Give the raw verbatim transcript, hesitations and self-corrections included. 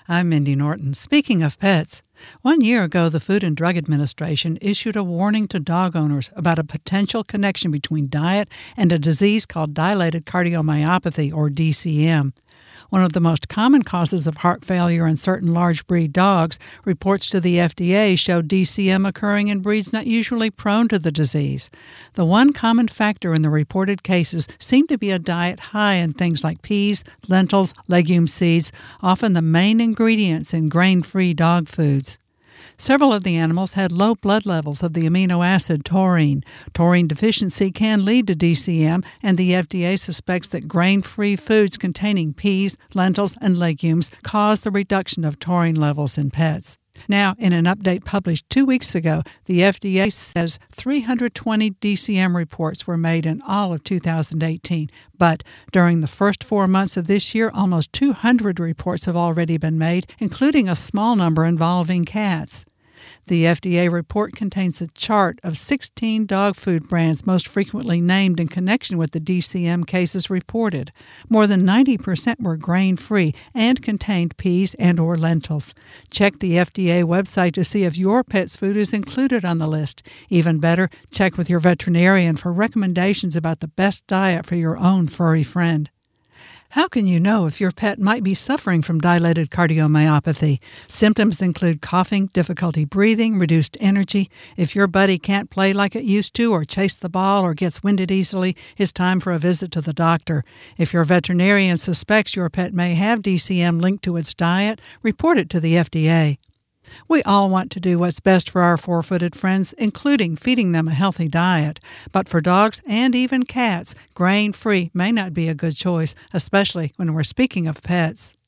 I'm Mindy Norton. Speaking of pets, one year ago the Food and Drug Administration issued a warning to dog owners about a potential connection between diet and a disease called dilated cardiomyopathy, or D C M. One of the most common causes of heart failure in certain large breed dogs, reports to the F D A show D C M occurring in breeds not usually prone to the disease. The one common factor in the reported cases seemed to be a diet high in things like peas, lentils, legume seeds, often the main ingredients in grain-free dog foods. Several of the animals had low blood levels of the amino acid taurine. Taurine deficiency can lead to D C M, and the F D A suspects that grain-free foods containing peas, lentils, and legumes cause the reduction of taurine levels in pets. Now, in an update published two weeks ago, the F D A says three hundred twenty D C M reports were made in all of two thousand eighteen. But during the first four months of this year, almost two hundred reports have already been made, including a small number involving cats. The F D A report contains a chart of sixteen dog food brands most frequently named in connection with the D C M cases reported. More than ninety percent were grain-free and contained peas and or lentils. Check the F D A website to see if your pet's food is included on the list. Even better, check with your veterinarian for recommendations about the best diet for your own furry friend. How can you know if your pet might be suffering from dilated cardiomyopathy? Symptoms include coughing, difficulty breathing, reduced energy. If your buddy can't play like it used to or chase the ball or gets winded easily, it's time for a visit to the doctor. If your veterinarian suspects your pet may have D C M linked to its diet, report it to the F D A. We all want to do what's best for our four-footed friends, including feeding them a healthy diet. But for dogs and even cats, grain-free may not be a good choice, especially when we're speaking of pets.